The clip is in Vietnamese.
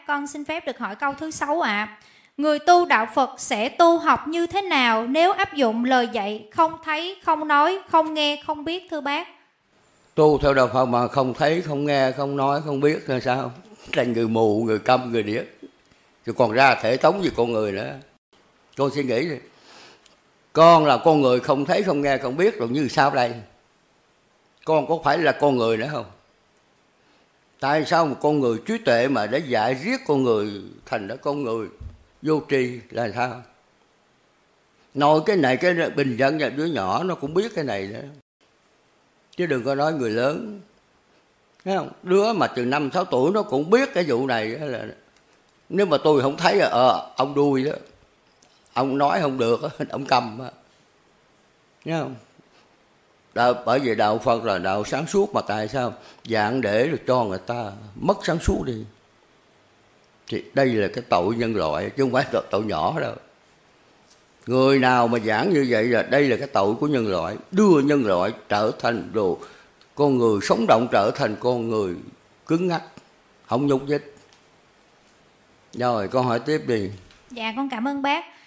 Con xin phép được hỏi câu thứ 6 ạ. Người tu đạo Phật sẽ tu học như thế nào nếu áp dụng lời dạy không thấy, không nói, không nghe, không biết thưa bác? Tu theo đạo Phật mà không thấy, không nghe, không nói, không biết là sao? Thành người mù, người câm, người điếc. Rồi còn ra thể thống gì con người nữa. Con suy nghĩ đi. Con là con người không thấy, không nghe, không biết rồi như sao đây? Con có phải là con người nữa không? Tại sao một con người trí tuệ mà để dạy riết con người thành ra con người vô tri là sao? Nói cái này cái bình dân và đứa nhỏ nó cũng biết cái này nữa. Chứ đừng có nói người lớn. Thấy không? Đứa mà từ 5-6 tuổi nó cũng biết cái vụ này là nếu mà tôi không thấy ông đuôi đó. Ông nói không được, ông câm đó. Thấy không? Bởi vì đạo Phật là đạo sáng suốt mà tại sao dạng để được cho người ta mất sáng suốt đi. Thì đây là cái tội nhân loại chứ không phải tội nhỏ đâu. Người nào mà giảng như vậy là đây là cái tội của nhân loại, đưa nhân loại trở thành đồ con người sống động trở thành con người cứng ngắc, không nhúc nhích. Rồi con hỏi tiếp đi. Dạ con cảm ơn bác.